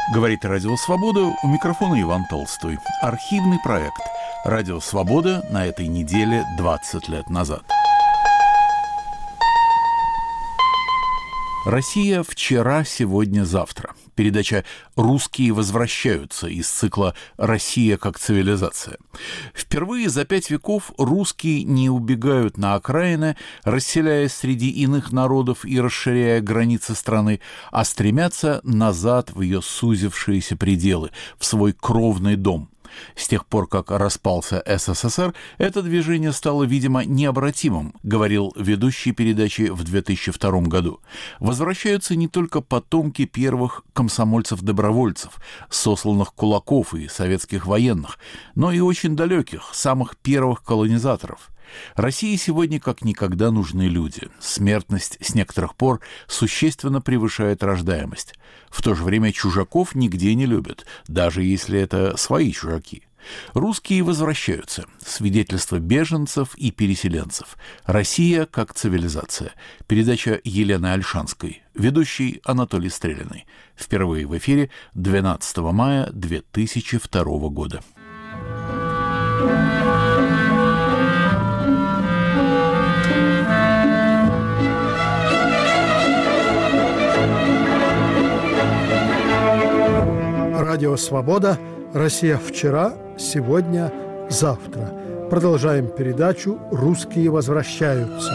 Говорит Радио Свобода, у микрофона Иван Толстой. Архивный проект «Радио Свобода» на этой неделе 20 лет назад. Россия вчера, сегодня, завтра. Передача «Русские возвращаются» из цикла «Россия как цивилизация». Впервые за 5 веков русские не убегают на окраины, расселяясь среди иных народов и расширяя границы страны, а стремятся назад в ее сузившиеся пределы, в свой кровный дом. С тех пор, как распался СССР, это движение стало, видимо, необратимым, говорил ведущий передачи в 2002 году. Возвращаются не только потомки первых комсомольцев-добровольцев, сосланных кулаков и советских военных, но и очень далеких, самых первых колонизаторов. России сегодня как никогда нужны люди. Смертность с некоторых пор существенно превышает рождаемость. В то же время чужаков нигде не любят, даже если это свои чужаки. Русские возвращаются. Свидетельство беженцев и переселенцев. Россия как цивилизация. Передача Елены Ольшанской. Ведущий Анатолий Стрелиный. Впервые в эфире 12 мая 2002 года. Радио «Свобода», Россия вчера, сегодня, завтра. Продолжаем передачу «Русские возвращаются».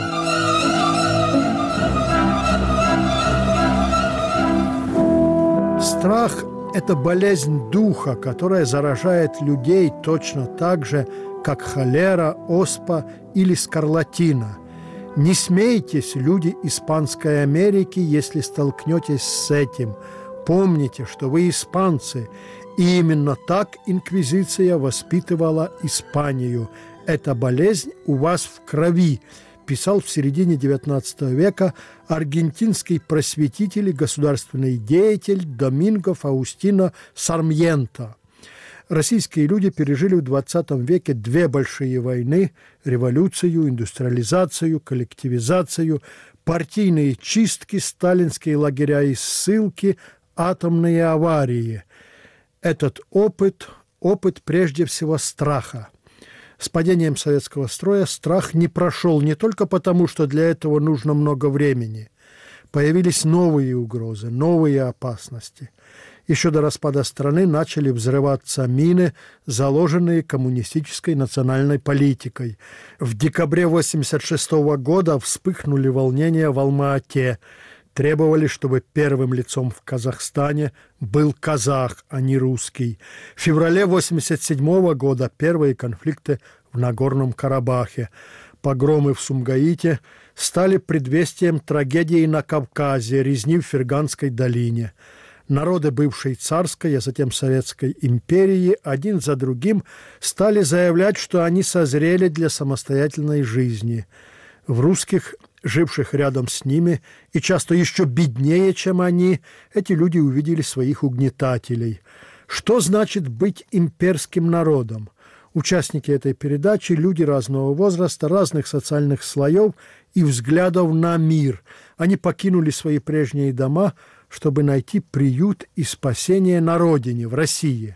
Страх – это болезнь духа, которая заражает людей точно так же, как холера, оспа или скарлатина. Не смейтесь, люди Испанской Америки, если столкнетесь с этим. Помните, что вы испанцы, и именно так инквизиция воспитывала Испанию. Эта болезнь у вас в крови, писал в середине XIX века аргентинский просветитель и государственный деятель Доминго Фаустино Сармьенто. Российские люди пережили в XX веке 2 большие войны – революцию, индустриализацию, коллективизацию, партийные чистки, сталинские лагеря и ссылки, атомные аварии. Этот опыт прежде всего страха. С падением советского строя страх не прошел не только потому, что для этого нужно много времени. Появились новые угрозы, новые опасности. Еще до распада страны начали взрываться мины, заложенные коммунистической национальной политикой. В декабре 1986 года вспыхнули волнения в Алма-Ате. Требовали, чтобы первым лицом в Казахстане был казах, а не русский. В феврале 1987 года первые конфликты в Нагорном Карабахе. Погромы в Сумгаите стали предвестием трагедии на Кавказе, резни в Ферганской долине. Народы бывшей царской, а затем Советской империи один за другим стали заявлять, что они созрели для самостоятельной жизни. В русских, живших рядом с ними, и часто еще беднее, чем они, эти люди увидели своих угнетателей. Что значит быть имперским народом? Участники этой передачи – люди разного возраста, разных социальных слоев и взглядов на мир. Они покинули свои прежние дома, чтобы найти приют и спасение на родине, в России.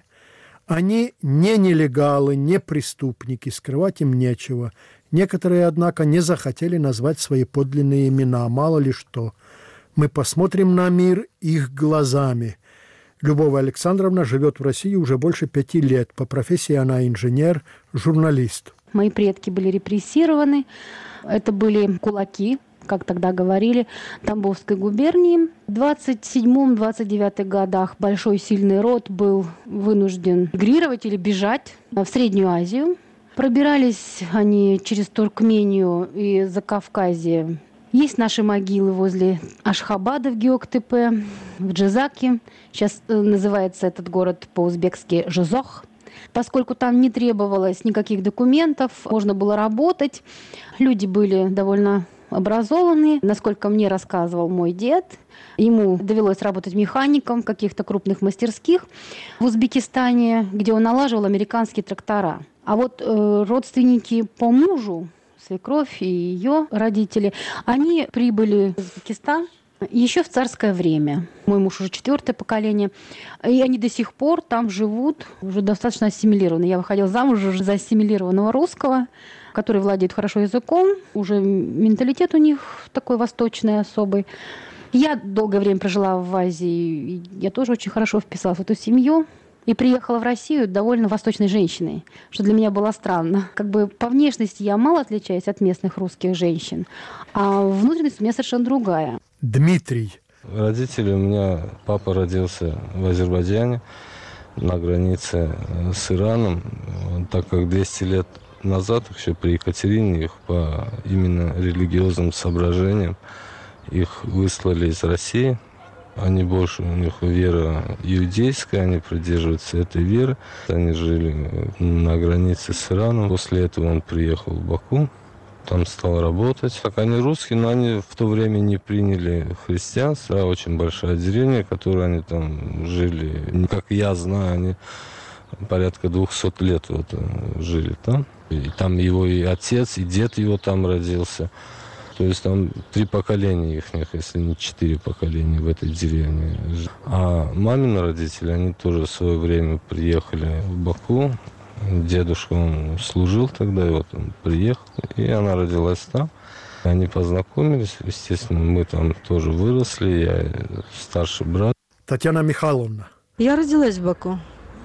Они не нелегалы, не преступники, скрывать им нечего. Некоторые, однако, не захотели назвать свои подлинные имена, мало ли что. Мы посмотрим на мир их глазами. Любовь Александровна живет в России уже больше 5 лет. По профессии она инженер, журналист. Мои предки были репрессированы. Это были кулаки, как тогда говорили, Тамбовской губернии. В 27-29 годах большой сильный род был вынужден мигрировать или бежать в Среднюю Азию. Пробирались они через Туркмению и Закавказье. Есть наши могилы возле Ашхабада в Геоктепе, в Джизаке. Сейчас называется этот город по-узбекски Жизох. Поскольку там не требовалось никаких документов, можно было работать. Люди были довольно образованные. Насколько мне рассказывал мой дед, ему довелось работать механиком в каких-то крупных мастерских в Узбекистане, где он налаживал американские трактора. А вот родственники по мужу, свекровь и ее родители, они прибыли в Узбекистан Еще в царское время. Мой муж уже 4-е поколение. И они до сих пор там живут, уже достаточно ассимилированы. Я выходила замуж уже за ассимилированного русского, который владеет хорошо языком. Уже менталитет у них такой восточный, особый. Я долгое время прожила в Азии. Я тоже очень хорошо вписалась в эту семью. И приехала в Россию довольно восточной женщиной, что для меня было странно. Как бы по внешности я мало отличаюсь от местных русских женщин, а внутренность у меня совершенно другая. Дмитрий. Родители у меня, папа родился в Азербайджане, на границе с Ираном, так как 200 лет назад, еще при Екатерине, их по именно религиозным соображениям, их выслали из России. Они больше, у них вера иудейская, они придерживаются этой веры. Они жили на границе с Ираном. После этого он приехал в Баку, там стал работать. Так, они русские, но они в то время не приняли христианство. Очень большая деревня, в которой они там жили. Как я знаю, они порядка 200 лет вот жили там. И там его и отец, и дед его там родился. То есть там 3 поколения их, если не 4 поколения в этой деревне. А мамины родители, они тоже в свое время приехали в Баку. Дедушка, он служил тогда, и вот он приехал, и она родилась там. Они познакомились, естественно, мы там тоже выросли, я старший брат. Татьяна Михайловна. Я родилась в Баку.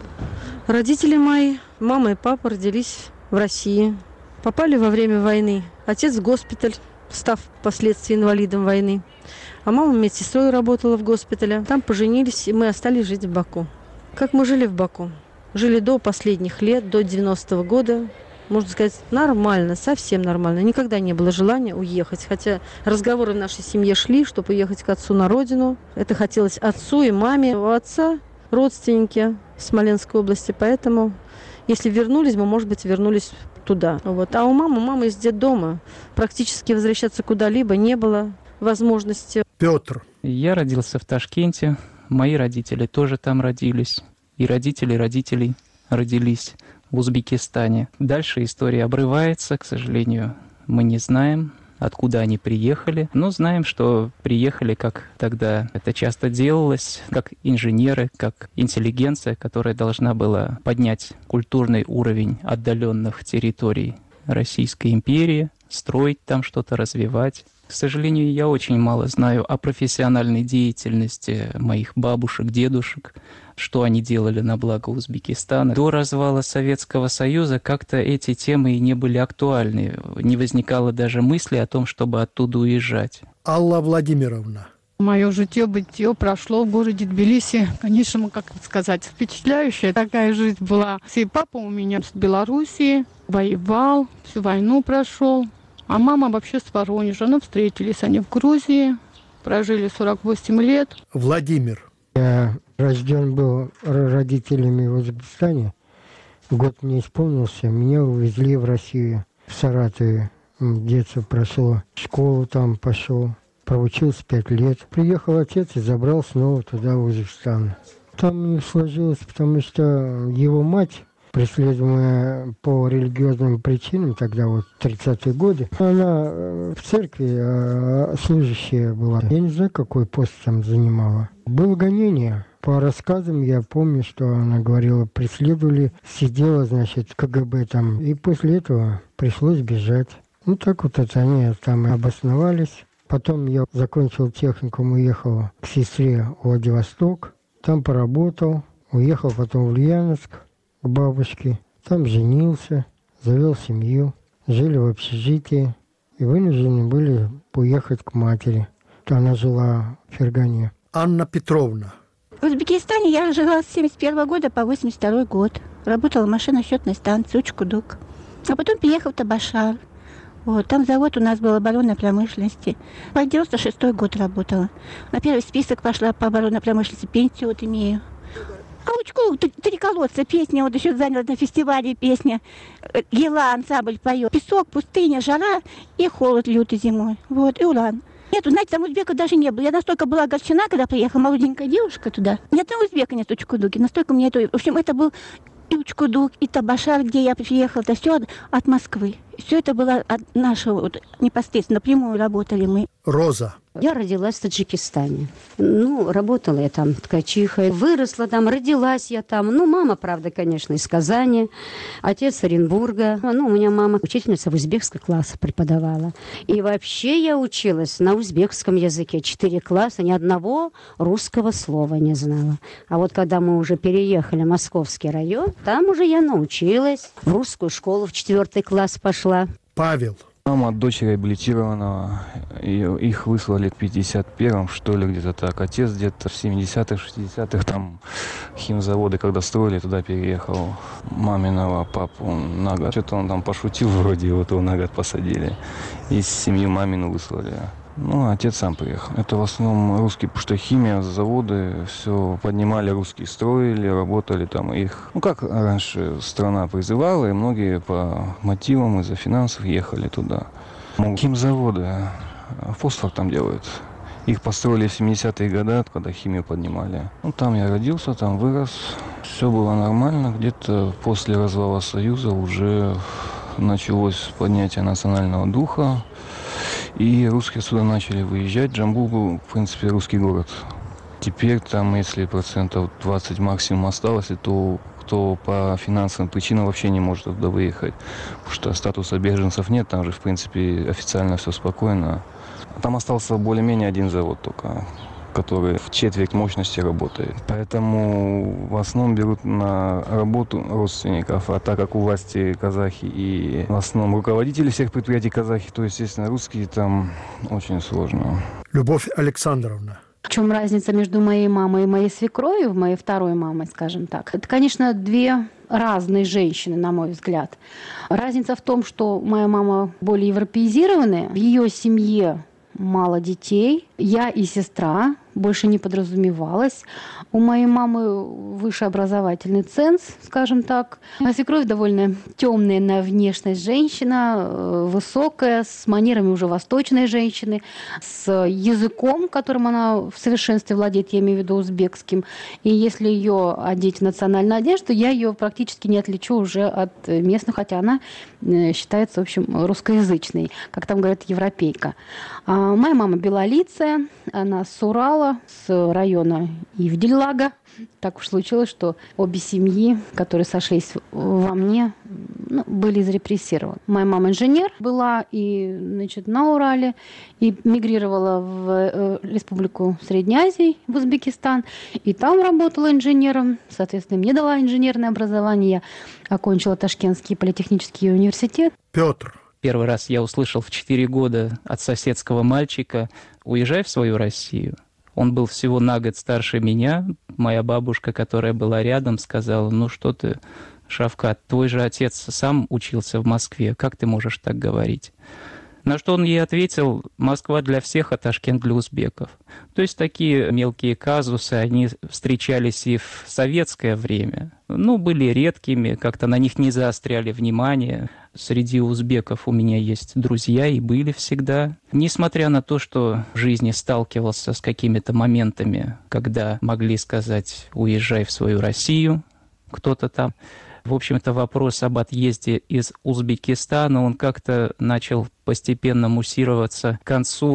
Родители мои, мама и папа, родились в России. Попали во время войны. Отец в госпиталь, став впоследствии инвалидом войны. А мама медсестрой работала в госпитале. Там поженились, и мы остались жить в Баку. Как мы жили в Баку? Жили до последних лет, до 90-го года. Можно сказать, нормально, совсем нормально. Никогда не было желания уехать. Хотя разговоры в нашей семье шли, чтобы уехать к отцу на родину. Это хотелось отцу и маме. У отца родственники в Смоленской области, поэтому если вернулись бы, может быть, вернулись туда. Вот. А у мамы из детдома. Практически возвращаться куда-либо не было возможности. Петр. Я родился в Ташкенте. Мои родители тоже там родились. И родители родителей родились в Узбекистане. Дальше история обрывается, к сожалению. Мы не знаем, откуда они приехали, но знаем, что приехали, как тогда это часто делалось, как инженеры, как интеллигенция, которая должна была поднять культурный уровень отдаленных территорий Российской империи, строить там что-то, развивать. К сожалению, я очень мало знаю о профессиональной деятельности моих бабушек, дедушек, что они делали на благо Узбекистана. До развала Советского Союза как-то эти темы и не были актуальны. Не возникало даже мысли о том, чтобы оттуда уезжать. Алла Владимировна. Мое житье-бытие прошло в городе Тбилиси. Конечно, как сказать, впечатляющая такая жизнь была. И папа у меня с Белоруссии воевал, всю войну прошел. А мама вообще с Воронежа. Ну, встретились они в Грузии, прожили 48 лет. Владимир. Я рожден был родителями в Узбекистане. Год мне исполнился, меня увезли в Россию, в Саратове. Детство прошло, школу там пошел, проучился 5 лет. Приехал отец и забрал снова туда, в Узбекистан. Там не сложилось, потому что его мать, преследуемая по религиозным причинам, тогда вот 30-е годы, она в церкви служащая была. Я не знаю, какой пост там занимала. Было гонение. По рассказам я помню, что она говорила, преследовали, сидела, значит, КГБ там. И после этого пришлось бежать. Ну, так вот это они там и обосновались. Потом я закончил техникум, уехал к сестре в Владивосток. Там поработал. Уехал потом в Ульяновск к бабушке. Там женился, завел семью. Жили в общежитии. И вынуждены были уехать к матери. Она жила в Фергане. Анна Петровна. В Узбекистане я жила с 1971 года по 1982 год. Работала в машино-счетной станции Учкудук. А потом переехала в Табашар. Вот, там завод у нас был оборонной промышленности. По 96-й год работала. На первый список пошла по оборонной промышленности, пенсию вот имею. А Учку, три колодца, песня, вот еще заняла на фестивале песня. Ела ансамбль поет. Песок, пустыня, жара и холод лютый зимой. Вот, и уран. Нет, знаете, там узбека даже не было. Я настолько была огорчена, когда приехала молоденькая девушка туда. Ни одного узбека нет в Учкудуке. Настолько мне это... В общем, это был и Учкудук, и Табашар, где я приехала. Это все от Москвы. Все это было от нашего, вот, непосредственно, напрямую работали мы. Роза. Я родилась в Таджикистане. Работала я там ткачихой, выросла там, родилась я там. Мама, правда, конечно, из Казани, отец с Оренбурга. У меня мама учительница в узбекском классе преподавала. И вообще я училась на узбекском языке. 4 класса, ни одного русского слова не знала. А вот когда мы уже переехали в Московский район, там уже я научилась. В русскую школу в 4 класс пошла. Павел. Мама от дочери реабилитированного, их выслали в 51-м, что ли, где-то так. Отец где-то в 70-х, 60-х, там химзаводы, когда строили, туда переехал маминого папу на год. Что-то он там пошутил вроде, его на год посадили. И семью мамину выслали. Отец сам приехал. Это в основном русские, потому что химия, заводы, все поднимали, русские строили, работали там их. Как раньше страна призывала, и многие по мотивам из-за финансов ехали туда. Химзаводы, фосфор там делают. Их построили в 70-е годы, когда химию поднимали. Там я родился, там вырос. Все было нормально. Где-то после развала Союза уже началось поднятие национального духа. И русские сюда начали выезжать. Джамбул был, в принципе, русский город. Теперь там, если 20% максимум осталось, то кто по финансовым причинам вообще не может туда выехать. Потому что статуса беженцев нет, там же, в принципе, официально все спокойно. Там остался более-менее один завод только, который в четверть мощности работает. Поэтому в основном берут на работу родственников, а так как у власти казахи и в основном руководители всех предприятий казахи, то, естественно, русские, там очень сложно. Любовь Александровна. В чем разница между моей мамой и моей свекровью, моей второй мамой, скажем так? Это, конечно, 2 разные женщины, на мой взгляд. Разница в том, что моя мама более европеизированная, в ее семье мало детей, я и сестра, больше не подразумевалось. У моей мамы высший образовательный ценз, скажем так. А свекровь довольно темная на внешность женщина, высокая, с манерами уже восточной женщины, с языком, которым она в совершенстве владеет, я имею в виду узбекским. И если ее одеть в национальную одежду, я ее практически не отличу уже от местных, хотя она считается, в общем, русскоязычной, как там говорят, европейка. А моя мама белолицая, она с Урала, с района Ивдель-Лага. Так уж случилось, что обе семьи, которые сошлись во мне, были зарепрессированы. Моя мама инженер была и, на Урале, и мигрировала в Республику Средней Азии, в Узбекистан, и там работала инженером. Соответственно, мне дала инженерное образование. Я окончила Ташкентский политехнический университет. Петр. Первый раз я услышал в 4 года от соседского мальчика: «Уезжай в свою Россию». Он был всего на год старше меня. Моя бабушка, которая была рядом, сказала: «Ну что ты, Шавкат, твой же отец сам учился в Москве, как ты можешь так говорить?» На что он ей ответил: «Москва для всех, а Ташкент для узбеков». То есть такие мелкие казусы, они встречались и в советское время. Были редкими, как-то на них не заостряли внимание. Среди узбеков у меня есть друзья и были всегда. Несмотря на то, что в жизни сталкивался с какими-то моментами, когда могли сказать: «Уезжай в свою Россию», кто-то там. В общем-то, вопрос об отъезде из Узбекистана, он как-то начал постепенно муссироваться к концу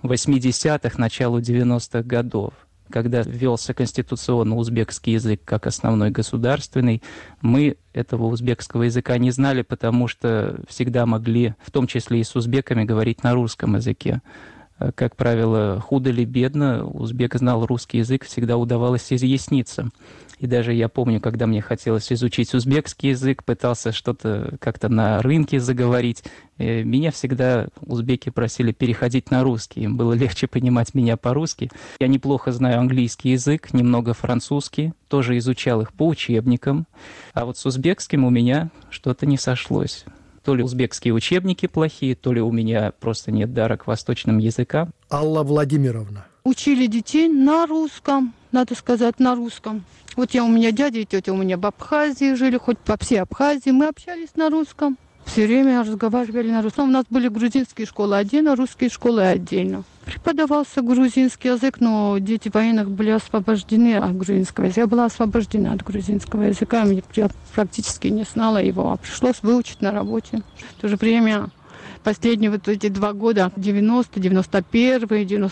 80-х, началу 90-х годов. Когда ввелся конституционно узбекский язык как основной государственный, мы этого узбекского языка не знали, потому что всегда могли, в том числе и с узбеками, говорить на русском языке. Как правило, худо ли бедно, узбек знал русский язык, всегда удавалось изъясниться. И даже я помню, когда мне хотелось изучить узбекский язык, пытался что-то как-то на рынке заговорить, меня всегда узбеки просили переходить на русский. Им было легче понимать меня по-русски. Я неплохо знаю английский язык, немного французский, тоже изучал их по учебникам. А вот с узбекским у меня что-то не сошлось. То ли узбекские учебники плохие, то ли у меня просто нет дара к восточным языкам. Алла Владимировна. Учили детей на русском, надо сказать, на русском. Вот у меня дядя и тетя у меня в Абхазии жили, хоть по всей Абхазии. Мы общались на русском. Все время разговаривали на русском. У нас были грузинские школы отдельно, русские школы отдельно. Преподавался грузинский язык, но дети военных были освобождены от грузинского языка. Я была освобождена от грузинского языка, я практически не знала его, а пришлось выучить на работе. В то же время Последние вот эти 2 года, 90, 91,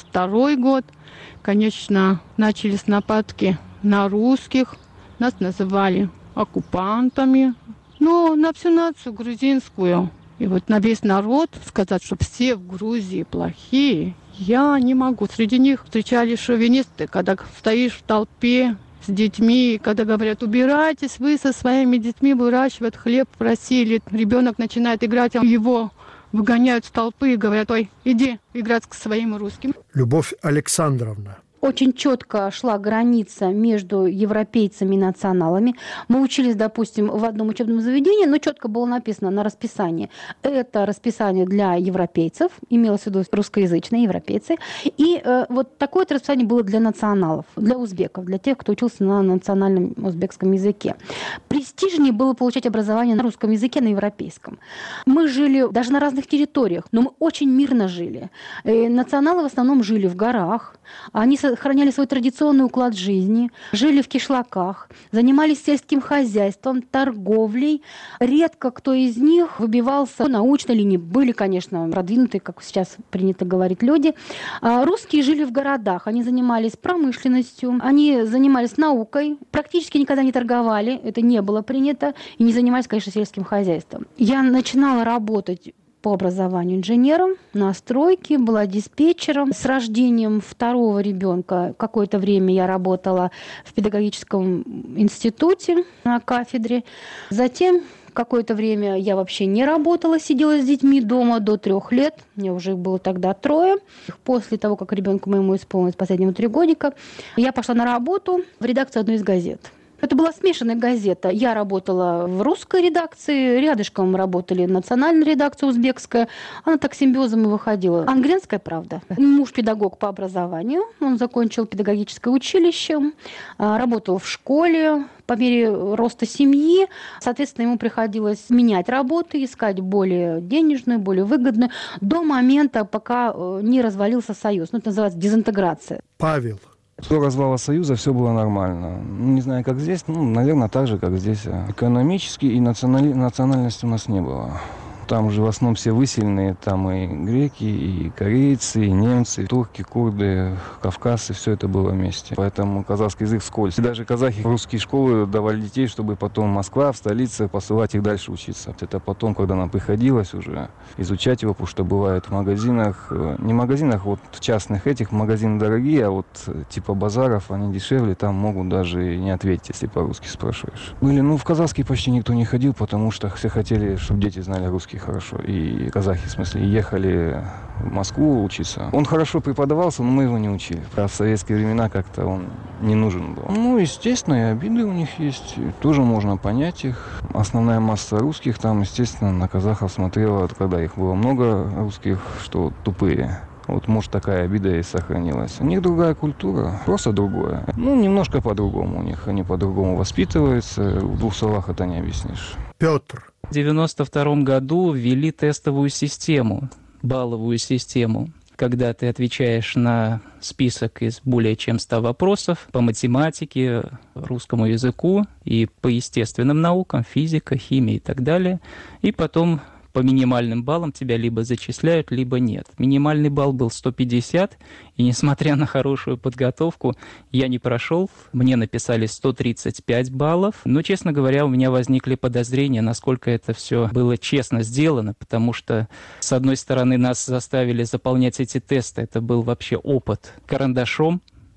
92 год, конечно, начались нападки на русских. Нас называли оккупантами. Но на всю нацию грузинскую и вот на весь народ сказать, что все в Грузии плохие, я не могу. Среди них встречались шовинисты, когда стоишь в толпе с детьми, когда говорят, убирайтесь вы со своими детьми, выращивать хлеб в России, или ребенок начинает играть, а его выгоняют с толпы и говорят, ой, иди играть к своим русским. Любовь Александровна. Очень четко шла граница между европейцами и националами. Мы учились, допустим, в одном учебном заведении, но четко было написано на расписании. Это расписание для европейцев, имелось в виду русскоязычные европейцы. И вот такое-то расписание было для националов, для узбеков, для тех, кто учился на национальном узбекском языке. Престижнее было получать образование на русском языке, на европейском. Мы жили даже на разных территориях, но мы очень мирно жили. И националы в основном жили в горах. Они сохраняли свой традиционный уклад жизни, жили в кишлаках, занимались сельским хозяйством, торговлей. Редко кто из них выбивался на научной линии. Были, конечно, продвинутые, как сейчас принято говорить, люди. А русские жили в городах, они занимались промышленностью, они занимались наукой, практически никогда не торговали, это не было принято, и не занимались, конечно, сельским хозяйством. Я начинала работать по образованию инженером на стройке, была диспетчером. С рождением второго ребенка какое-то время я работала в педагогическом институте на кафедре. Затем какое-то время я вообще не работала, сидела с детьми дома до 3 лет. Мне уже было тогда 3. После того, как ребенку моему исполнилось последнего 3 годика, я пошла на работу в редакцию одной из газет. Это была смешанная газета. Я работала в русской редакции, рядышком работали национальная редакция узбекская. Она так симбиозом и выходила. Ангренская правда. Муж педагог по образованию. Он закончил педагогическое училище, работал в школе. По мере роста семьи, соответственно, ему приходилось менять работу, искать более денежную, более выгодную, до момента, пока не развалился Союз. Ну, это называется дезинтеграция. Павел. До развала Союза все было нормально. Не знаю, как здесь, наверное, так же, как здесь. Экономически и национальности у нас не было. Там же в основном все выселенные, там и греки, и корейцы, и немцы, и турки, курды, кавказцы, все это было вместе. Поэтому казахский язык вскользь. И даже казахи в русские школы давали детей, чтобы потом Москва, в столице, посылать их дальше учиться. Это потом, когда нам приходилось уже изучать его, потому что бывает в магазинах, не магазинах, вот частных этих, магазины дорогие, а вот типа базаров, они дешевле, там могут даже и не ответить, если по-русски спрашиваешь. Были, в казахский почти никто не ходил, потому что все хотели, чтобы дети знали русский хорошо. И казахи, в смысле, ехали в Москву учиться. Он хорошо преподавался, но мы его не учили. В советские времена как-то он не нужен был. Естественно, и обиды у них есть. Тоже можно понять их. Основная масса русских там, естественно, на казахов смотрела, когда их было много русских, что тупые. Вот, может, такая обида и сохранилась. У них другая культура, просто другое. Немножко по-другому у них. Они по-другому воспитываются. В 2 словах это не объяснишь. Петр. В 1992 году ввели тестовую систему, балловую систему, когда ты отвечаешь на список из более чем 100 вопросов по математике, русскому языку и по естественным наукам, физика, химия и так далее, и потом по минимальным баллам тебя либо зачисляют, либо нет. Минимальный балл был 150, и несмотря на хорошую подготовку, я не прошел. Мне написали 135 баллов. Но, честно говоря, у меня возникли подозрения, насколько это все было честно сделано, потому что, с одной стороны, нас заставили заполнять эти тесты. Это был вообще опыт карандашом.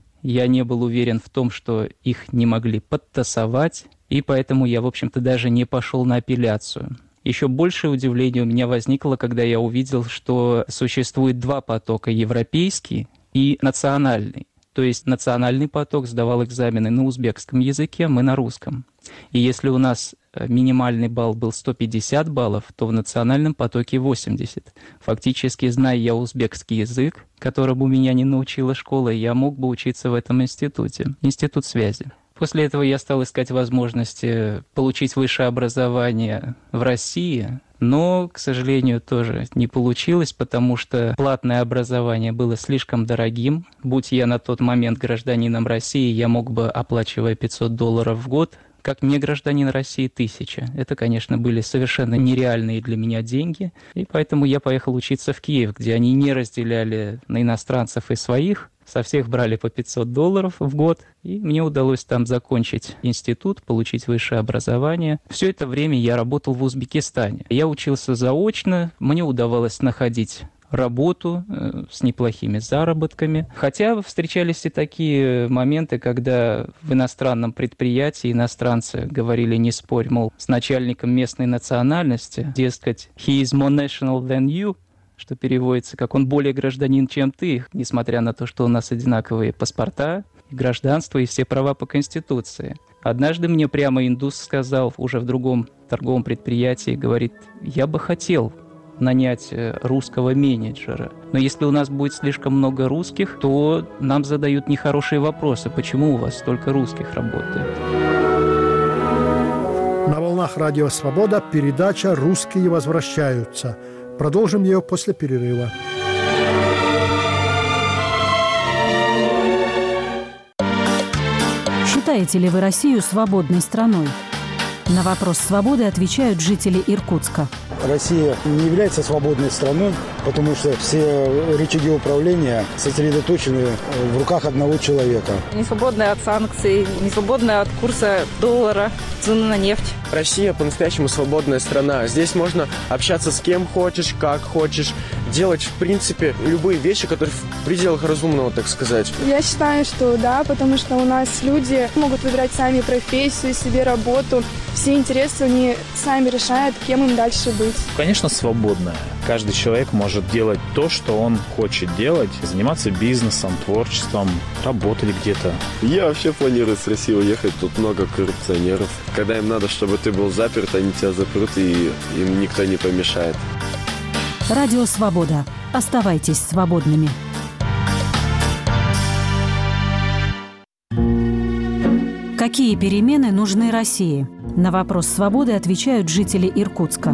Я не был уверен в том, что их не могли подтасовать, и поэтому я, в общем-то, даже не пошел на апелляцию. Еще большее удивление у меня возникло, когда я увидел, что существует 2 потока – европейский и национальный. То есть национальный поток сдавал экзамены на узбекском языке, мы на русском. И если у нас минимальный балл был 150 баллов, то в национальном потоке 80. Фактически, зная я узбекский язык, которому меня не научила школа, я мог бы учиться в этом институте, институт связи. После этого я стал искать возможности получить высшее образование в России, но, к сожалению, тоже не получилось, потому что платное образование было слишком дорогим. Будь я на тот момент гражданином России, я мог бы, оплачивая $500 в год, как не гражданин России 1000. Это, конечно, были совершенно нереальные для меня деньги, и поэтому я поехал учиться в Киев, где они не разделяли на иностранцев и своих, со всех брали по $500 в год, и мне удалось там закончить институт, получить высшее образование. Все это время я работал в Узбекистане. Я учился заочно, мне удавалось находить работу с неплохими заработками. Хотя встречались и такие моменты, когда в иностранном предприятии иностранцы говорили: не спорь, мол, с начальником местной национальности, дескать, he is more national than you, что переводится как «он более гражданин, чем ты», несмотря на то, что у нас одинаковые паспорта, гражданство и все права по Конституции. Однажды мне прямо индус сказал, уже в другом торговом предприятии, говорит: я бы хотел нанять русского менеджера, но если у нас будет слишком много русских, то нам задают нехорошие вопросы: почему у вас столько русских работает? На волнах Радио Свобода передача «Русские возвращаются». Продолжим ее после перерыва. Считаете ли вы Россию свободной страной? На вопрос свободы отвечают жители Иркутска. Россия не является свободной страной, потому что все рычаги управления сосредоточены в руках одного человека. Не свободная от санкций, не свободная от курса доллара, цены на нефть. Россия по-настоящему свободная страна. Здесь можно общаться с кем хочешь, как хочешь, делать, в принципе, любые вещи, которые в пределах разумного, так сказать. Я считаю, что да, потому что у нас люди могут выбирать сами профессию, себе работу. Все интересы они сами решают, кем им дальше быть. Конечно, свободная. Каждый человек может делать то, что он хочет делать, заниматься бизнесом, творчеством, работать где-то. Я вообще планирую с России уехать, тут много коррупционеров. Когда им надо, чтобы ты был заперт, они тебя запрут, и им никто не помешает. Радио Свобода. Оставайтесь свободными. Какие перемены нужны России? На вопрос свободы отвечают жители Иркутска.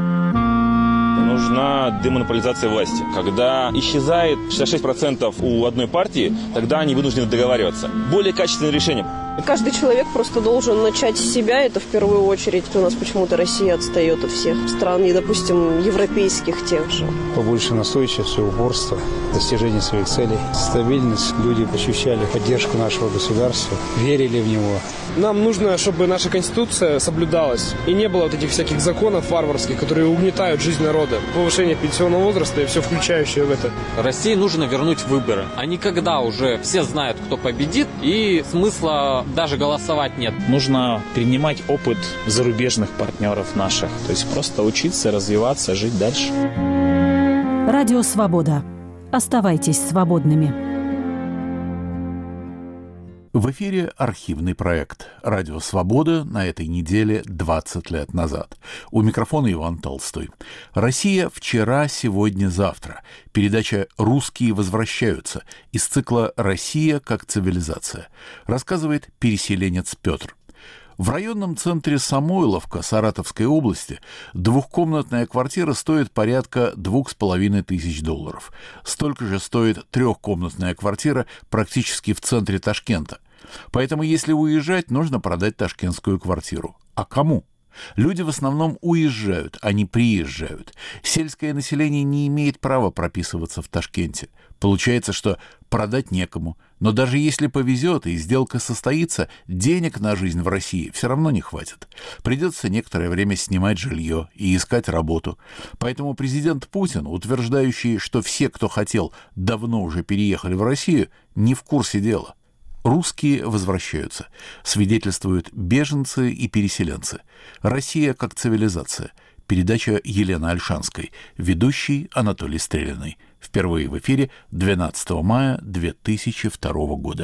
Нужна демонополизация власти. Когда исчезает 66% у одной партии, тогда они вынуждены договариваться. Более качественное решение. Каждый человек просто должен начать с себя, это в первую очередь. У нас почему-то Россия отстает от всех стран, и, допустим, европейских тех же. Побольше настойчивости, упорства, достижения своих целей, стабильность. Люди ощущали поддержку нашего государства, верили в него. Нам нужно, чтобы наша Конституция соблюдалась, и не было вот этих всяких законов варварских, которые угнетают жизнь народа. Повышение пенсионного возраста и все включающее в это. России нужно вернуть выборы. А не когда уже все знают, кто победит, и смысла даже голосовать нет. Нужно принимать опыт зарубежных партнеров наших. То есть просто учиться, развиваться, жить дальше. Радио Свобода. Оставайтесь свободными. В эфире архивный проект «Радио Свобода» на этой неделе 20 лет назад. У микрофона Иван Толстой. Россия вчера, сегодня, завтра. Передача «Русские возвращаются» из цикла «Россия как цивилизация». Рассказывает переселенец Петр. В районном центре Самойловка Саратовской области двухкомнатная квартира стоит порядка $2500. Столько же стоит трехкомнатная квартира практически в центре Ташкента. Поэтому, если уезжать, нужно продать ташкентскую квартиру. А кому? Люди в основном уезжают, а не приезжают. Сельское население не имеет права прописываться в Ташкенте. Получается, что продать некому. Но даже если повезет и сделка состоится, денег на жизнь в России все равно не хватит. Придется некоторое время снимать жилье и искать работу. Поэтому президент Путин, утверждающий, что все, кто хотел, давно уже переехали в Россию, не в курсе дела. Русские возвращаются, свидетельствуют беженцы и переселенцы. Россия как цивилизация. Передача Елены Ольшанской, ведущий Анатолий Стрелянный. Впервые в эфире 12 мая 2002 года.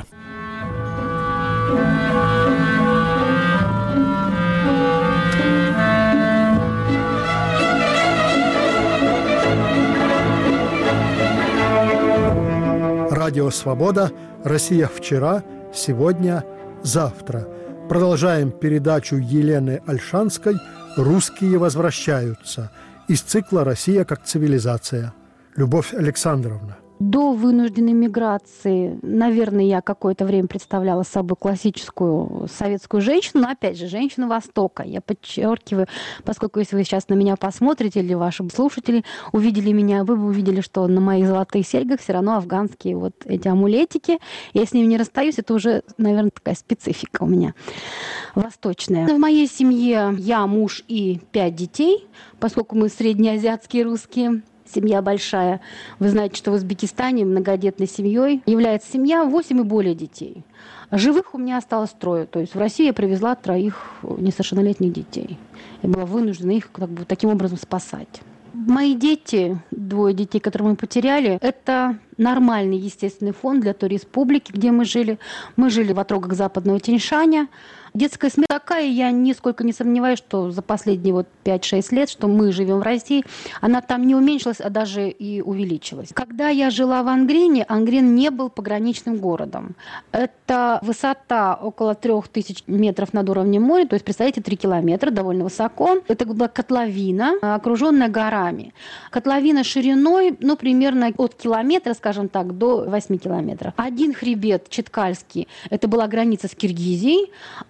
Радио «Свобода», Россия вчера, сегодня, завтра. Продолжаем передачу Елены Ольшанской «Русские возвращаются» из цикла «Россия как цивилизация». Любовь Александровна. До вынужденной миграции, наверное, я какое-то время представляла собой классическую советскую женщину, но, опять же, женщину Востока. Я подчеркиваю, поскольку если вы сейчас на меня посмотрите или ваши слушатели увидели меня, вы бы увидели, что на моих золотых серьгах все равно афганские вот эти амулетики. Я с ними не расстаюсь, это уже, наверное, такая специфика у меня восточная. В моей семье я, муж и 5 детей, поскольку мы среднеазиатские русские. Семья большая. Вы знаете, что в Узбекистане многодетной семьей является семья 8 и более детей. Живых у меня осталось 3. То есть в Россию я привезла 3 несовершеннолетних детей. Я была вынуждена их таким образом спасать. Мои дети, 2 детей, которые мы потеряли, это нормальный естественный фон для той республики, где мы жили. Мы жили в отрогах Западного Тяньшаня. Детская смерть такая, я нисколько не сомневаюсь, что за последние 5-6 лет, что мы живем в России, она там не уменьшилась, а даже и увеличилась. Когда я жила в Ангрене, Ангрен не был пограничным городом. Это высота около 3000 метров над уровнем моря, то есть, представляете, 3 километра, довольно высоко. Это была котловина, окруженная горами. Котловина шириной, примерно от километра, скажем так, до 8 километров. Один хребет, Читкальский, это была граница с Киргизией,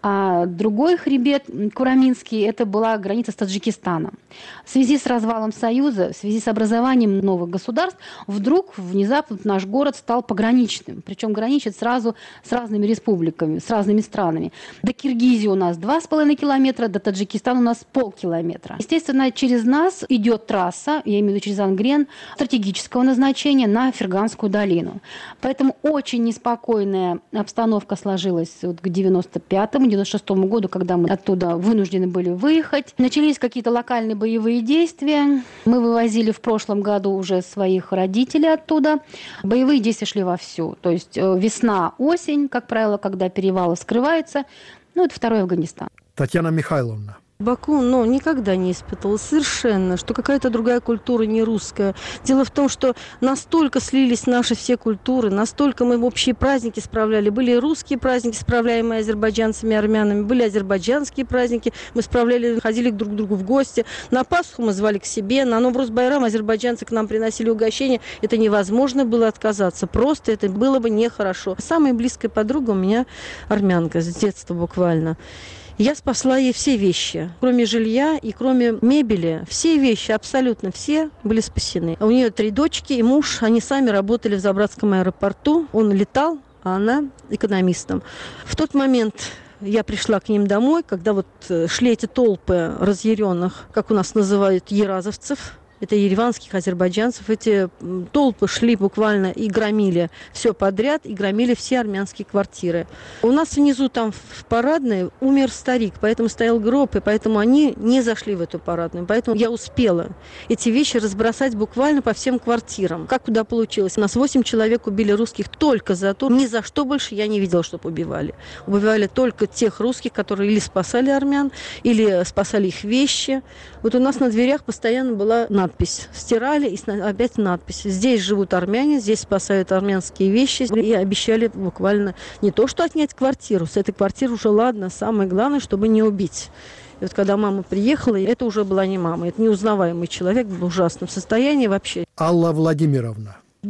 а другой хребет, Кураминский, это была граница с Таджикистаном. В связи с развалом Союза, в связи с образованием новых государств, вдруг внезапно наш город стал пограничным. Причем граничит сразу с разными республиками, с разными странами. До Киргизии у нас 2,5 километра, до Таджикистана у нас полкилометра. Естественно, через нас идет трасса, я имею в виду через Ангрен, стратегического назначения на Ферганскую долину. Поэтому очень неспокойная обстановка сложилась к 95-96 году, когда мы оттуда вынуждены были выехать. Начались какие-то локальные боевые действия. Мы вывозили в прошлом году уже своих родителей оттуда. Боевые действия шли вовсю. То есть весна, осень, как правило, когда перевалы скрываются. Это 2-й Афганистан. Татьяна Михайловна. Баку, никогда не испытывала совершенно, что какая-то другая культура, не русская. Дело в том, что настолько слились наши все культуры, настолько мы общие праздники справляли. Были русские праздники, справляемые азербайджанцами, армянами, были азербайджанские праздники, мы справляли, ходили друг к другу в гости. На Пасху мы звали к себе, на Новруз-Байрам азербайджанцы к нам приносили угощения. Это невозможно было отказаться, просто это было бы нехорошо. Самая близкая подруга у меня армянка, с детства буквально. Я спасла ей все вещи, кроме жилья и кроме мебели. Все вещи, абсолютно все, были спасены. У нее 3 дочки и муж, они сами работали в Забратском аэропорту. Он летал, а она экономистом. В тот момент я пришла к ним домой, когда шли эти толпы разъяренных, как у нас называют, еразовцев. Это ереванских азербайджанцев. Эти толпы шли буквально и громили все подряд, и громили все армянские квартиры. У нас внизу там в парадной умер старик, поэтому стоял гроб, и поэтому они не зашли в эту парадную. Поэтому я успела эти вещи разбросать буквально по всем квартирам. Как туда получилось? У нас 8 человек убили русских только за то. Ни за что больше я не видела, чтобы убивали. Убивали только тех русских, которые или спасали армян, или спасали их вещи. У нас на дверях постоянно была надпись. Стирали, и опять надпись. Здесь живут армяне, здесь спасают армянские вещи. И обещали буквально не то, что отнять квартиру. С этой квартиры уже ладно. Самое главное, чтобы не убить. И когда мама приехала, это уже была не мама. Это неузнаваемый человек, был в ужасном состоянии вообще. Алла Владимировна. В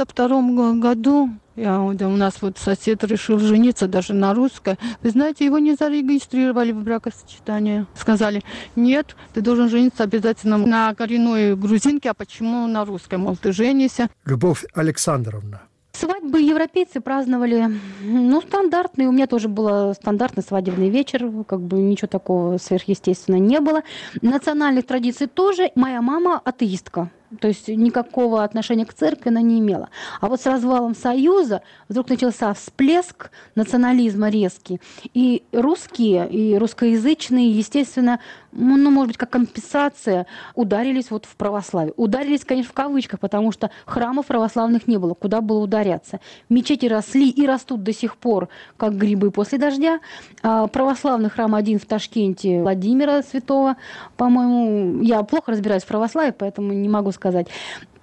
92 году у нас сосед решил жениться даже на русской. Вы знаете, его не зарегистрировали в бракосочетание. Сказали, нет, ты должен жениться обязательно на коренной грузинке, а почему на русской? Мол, ты женишься. Любовь Александровна. Свадьбы европейцы праздновали, стандартные. У меня тоже был стандартный свадебный вечер, ничего такого сверхъестественного не было. Национальных традиций тоже. Моя мама атеистка. То есть никакого отношения к церкви она не имела. А с развалом Союза вдруг начался всплеск национализма резкий. И русские, и русскоязычные, естественно, может быть, как компенсация, ударились в православие. Ударились, конечно, в кавычках, потому что храмов православных не было. Куда было ударяться? Мечети росли и растут до сих пор, как грибы после дождя. Православный храм один в Ташкенте Владимира Святого, по-моему, я плохо разбираюсь в православии, поэтому не могу сказать.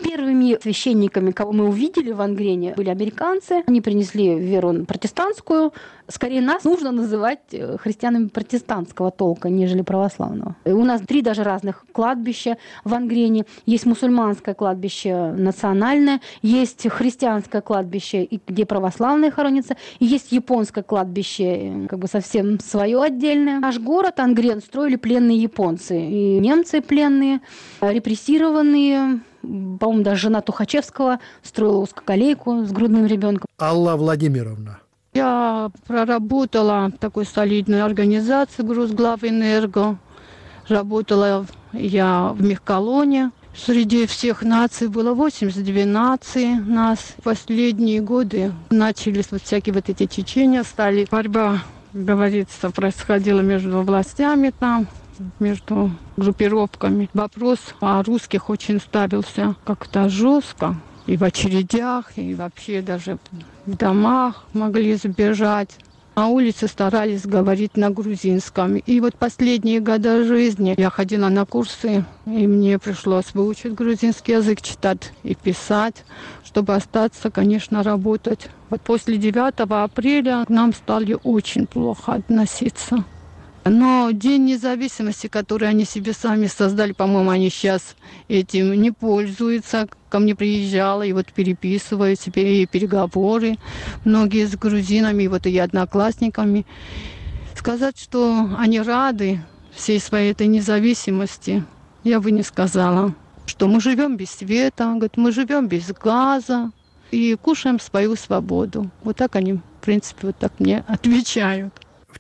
Первыми священниками, кого мы увидели в Ангрене, были американцы. Они принесли веру протестантскую. Скорее, нас нужно называть христианами протестантского толка, нежели православного. У нас 3 даже разных кладбища в Ангрене. Есть мусульманское кладбище национальное, есть христианское кладбище, где православные хоронятся, и есть японское кладбище, как бы совсем свое отдельное. Наш город Ангрен строили пленные японцы. И немцы пленные, репрессированные. По-моему, даже жена Тухачевского строила узкоколейку с грудным ребенком. Алла Владимировна. Я проработала в такой солидной организации «Грузглавэнерго». Работала я в Мехколоне. Среди всех наций было 82 нации нас. В последние годы начались вот всякие вот эти течения, стали борьба, говорится, происходила между властями там, между группировками. Вопрос о русских очень ставился как-то жестко. И в очередях, и вообще даже в домах могли сбежать. На улице старались говорить на грузинском. И вот последние годы жизни я ходила на курсы, и мне пришлось выучить грузинский язык, читать и писать, чтобы остаться, конечно, работать. Вот после 9 апреля к нам стали очень плохо относиться. Но День независимости, который они себе сами создали, по-моему, они сейчас этим не пользуются. Ко мне приезжала и вот переписываю себе и переговоры многие с грузинами, и вот и одноклассниками. Сказать, что они рады всей своей этой независимости, я бы не сказала. Что мы живем без света, говорят, мы живем без газа и кушаем свою свободу. Вот так они, в принципе, вот так мне отвечают. В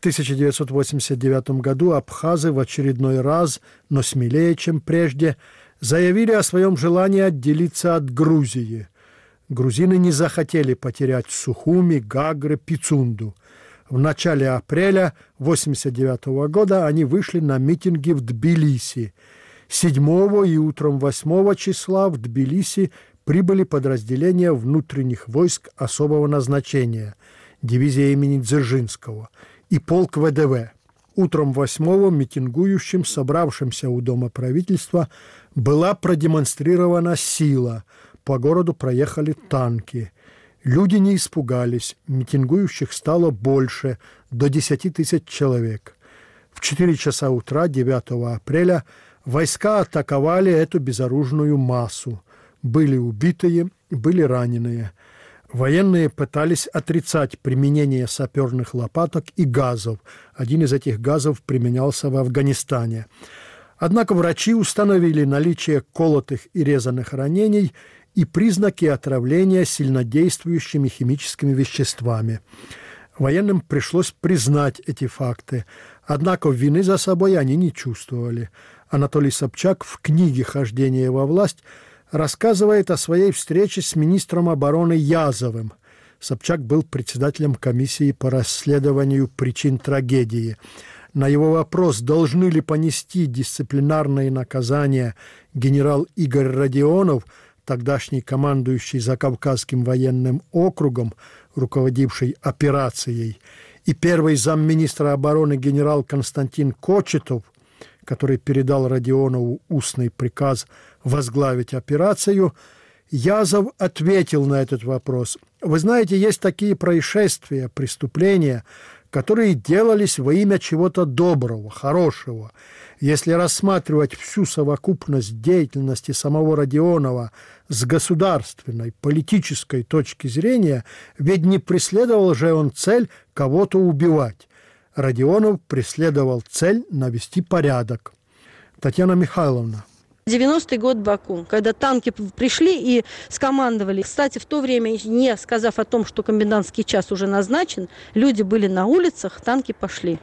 1989 году абхазы в очередной раз, но смелее, чем прежде, заявили о своем желании отделиться от Грузии. Грузины не захотели потерять Сухуми, Гагры, Пицунду. В начале апреля 1989 года они вышли на митинги в Тбилиси. 7 и утром 8 числа в Тбилиси прибыли подразделения внутренних войск особого назначения, дивизия имени Дзержинского, и полк ВДВ. Утром 8-го митингующим, собравшимся у Дома правительства, была продемонстрирована сила. По городу проехали танки. Люди не испугались. Митингующих стало больше, до 10 тысяч человек. В 4 часа утра 9 апреля войска атаковали эту безоружную массу. Были убитые, были раненые. Военные пытались отрицать применение саперных лопаток и газов. Один из этих газов применялся в Афганистане. Однако врачи установили наличие колотых и резаных ранений и признаки отравления сильнодействующими химическими веществами. Военным пришлось признать эти факты. Однако вины за собой они не чувствовали. Анатолий Собчак в книге «Хождение во власть» рассказывает о своей встрече с министром обороны Язовым. Собчак был председателем комиссии по расследованию причин трагедии. На его вопрос, должны ли понести дисциплинарные наказания генерал Игорь Родионов, тогдашний командующий Закавказским военным округом, руководивший операцией, и первый замминистра обороны генерал Константин Кочетов, который передал Родионову устный приказ возглавить операцию, Язов ответил на этот вопрос. Вы знаете, есть такие происшествия, преступления, которые делались во имя чего-то доброго, хорошего. Если рассматривать всю совокупность деятельности самого Родионова с государственной, политической точки зрения, ведь не преследовал же он цель кого-то убивать. Родионов преследовал цель навести порядок. Татьяна Михайловна. 90-й год Баку, когда танки пришли и скомандовали. Кстати, в то время, не сказав о том, что комендантский час уже назначен, люди были на улицах, танки пошли.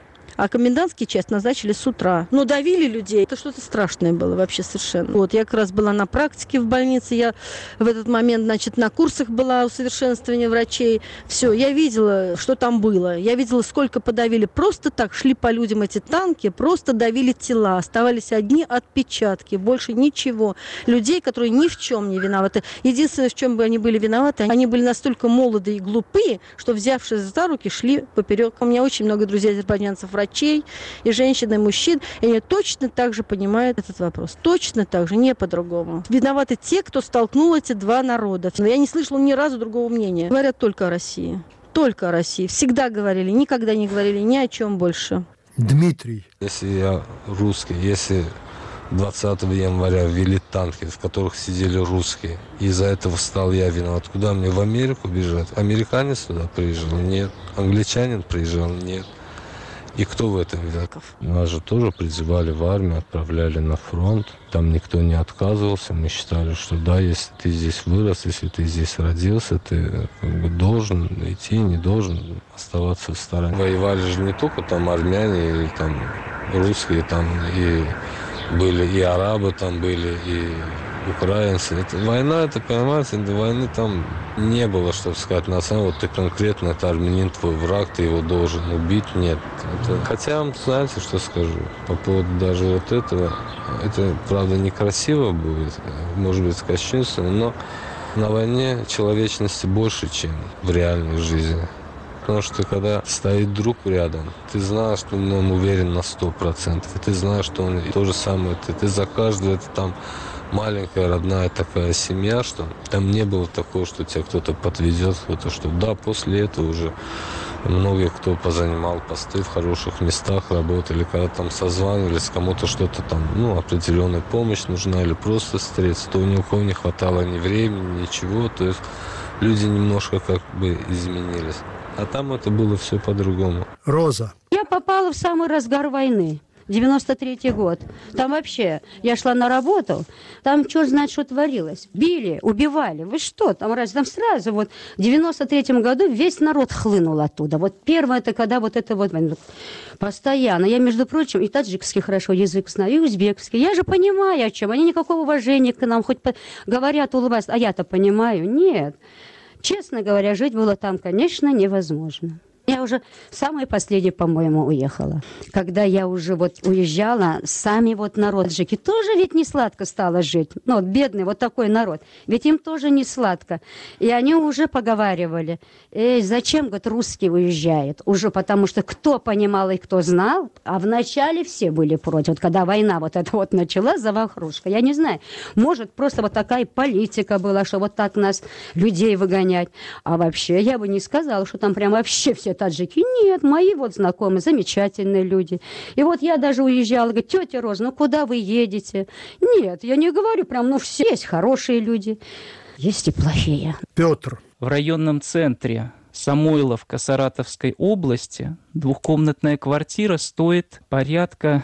А комендантский час назначили с утра. Но давили людей. Это что-то страшное было вообще совершенно. Вот, я как раз была на практике в больнице. Я в этот момент, значит, на курсах была усовершенствования врачей. Все, я видела, что там было. Я видела, сколько подавили. Просто так шли по людям эти танки, просто давили тела. Оставались одни отпечатки, больше ничего. Людей, которые ни в чем не виноваты. Единственное, в чем бы они были виноваты, они были настолько молодые и глупые, что, взявшись за руки, шли поперек. У меня очень много друзей азербайджанцев, врачей. врачей, и женщин, и мужчин. И они точно так же понимают этот вопрос. Точно так же, не по-другому. Виноваты те, кто столкнул эти два народа. Но я не слышала ни разу другого мнения. Говорят только о России. Только о России. Всегда говорили, никогда не говорили ни о чем больше. Дмитрий. Если я русский, если 20 января ввели танки, в которых сидели русские, и из-за этого стал я виноват, куда мне в Америку бежать? Американец туда приезжал? Нет. Англичанин приезжал? Нет. И кто в этом виноват? Нас же тоже призывали в армию, отправляли на фронт. Там никто не отказывался. Мы считали, что да, если ты здесь вырос, если ты здесь родился, ты должен идти, не должен оставаться в стороне. Воевали же не только там армяне, и там русские, там и были и арабы, там были и украинцы. Война, это, понимаете, до войны там не было, чтобы сказать, на самом деле, вот ты конкретно, это армянин, твой враг, ты его должен убить. Нет. Хотя, знаете, что скажу? По поводу даже вот этого, это, правда, некрасиво будет, может быть, кощунственно, но на войне человечности больше, чем в реальной жизни. Потому что когда стоит друг рядом, ты знаешь, что он уверен на 100%, и ты знаешь, что он то же самое, ты за каждую, это там маленькая родная такая семья, что там не было такого, что тебя кто-то подведет, кто-то, что да, после этого уже многие кто позанимал посты в хороших местах, работали, когда там созванивались, кому-то что-то там, определенная помощь нужна или просто встретиться, то ни у кого не хватало ни времени, ничего, то есть люди немножко как бы изменились. А там это было все по-другому. Роза. Я попала в самый разгар войны. 93-й год. Там вообще, я шла на работу, там черт знает, что творилось. Били, убивали. Вы что? Там сразу вот в 93-м году весь народ хлынул оттуда. Вот первое, это когда вот это вот постоянно. Я, между прочим, и таджикский хорошо язык знаю, и узбекский. Я же понимаю, о чем. Они никакого уважения к нам, хоть говорят, улыбаются. А я-то понимаю. Нет. Честно говоря, жить было там, конечно, невозможно. Я уже самое последнее, по-моему, уехала. Когда я уже вот уезжала, сами вот народ таджики тоже ведь не сладко стало жить. Бедный вот такой народ. Ведь им тоже не сладко. И они уже поговаривали, зачем, говорит, русский уезжает? Уже потому что кто понимал и кто знал, а вначале все были против. Вот когда война вот эта вот началась, завахрушка, я не знаю, может, просто вот такая политика была, что вот так нас, людей, выгонять. А вообще, я бы не сказала, что там прям вообще все таджики. Нет, мои вот знакомые, замечательные люди. И вот я даже уезжала, говорю, тетя Роза, куда вы едете? Нет, я не говорю прям, все есть хорошие люди, есть и плохие. Петр. В районном центре Самойловка Саратовской области двухкомнатная квартира стоит порядка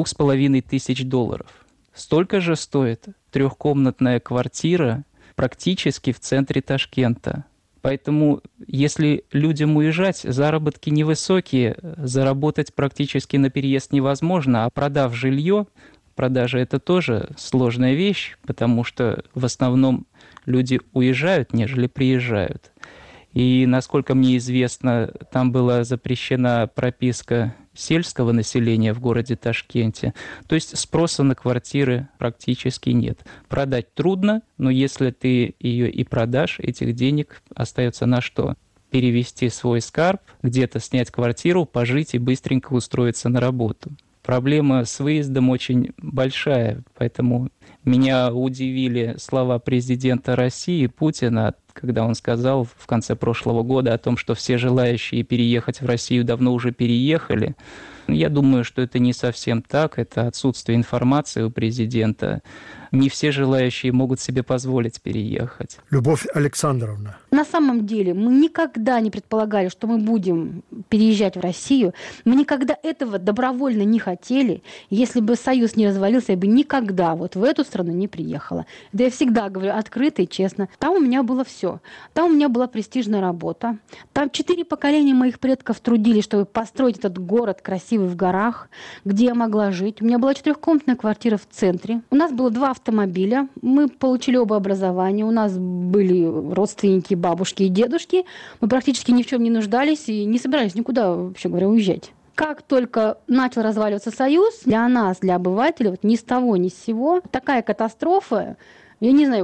$2500. Столько же стоит трехкомнатная квартира практически в центре Ташкента. Поэтому, если людям уезжать, заработки невысокие, заработать практически на переезд невозможно, а продав жилье, продажа – это тоже сложная вещь, потому что в основном люди уезжают, нежели приезжают. И, насколько мне известно, там была запрещена прописка сельского населения в городе Ташкенте. То есть спроса на квартиры практически нет. Продать трудно, но если ты ее и продашь, этих денег остается на что? Перевести свой скарб, где-то снять квартиру, пожить и быстренько устроиться на работу. Проблема с выездом очень большая, поэтому меня удивили слова президента России Путина, когда он сказал в конце прошлого года о том, что все желающие переехать в Россию давно уже переехали. Я думаю, что это не совсем так, это отсутствие информации у президента. Не все желающие могут себе позволить переехать. Любовь Александровна. На самом деле мы никогда не предполагали, что мы будем переезжать в Россию. Мы никогда этого добровольно не хотели. Если бы Союз не развалился, я бы никогда вот в эту страну не приехала. Да я всегда говорю открыто и честно. Там у меня было все. Там у меня была престижная работа. Там 4 поколения моих предков трудились, чтобы построить этот город красивый в горах, где я могла жить. У меня была 4-комнатная квартира в центре. У нас было 2 автомобиля. Мы получили оба образования. У нас были родственники, бабушки и дедушки. Мы практически ни в чем не нуждались и не собирались никуда, вообще говоря, уезжать. Как только начал разваливаться Союз, для нас, для обывателей, вот ни с того, ни с сего, такая катастрофа, я не знаю,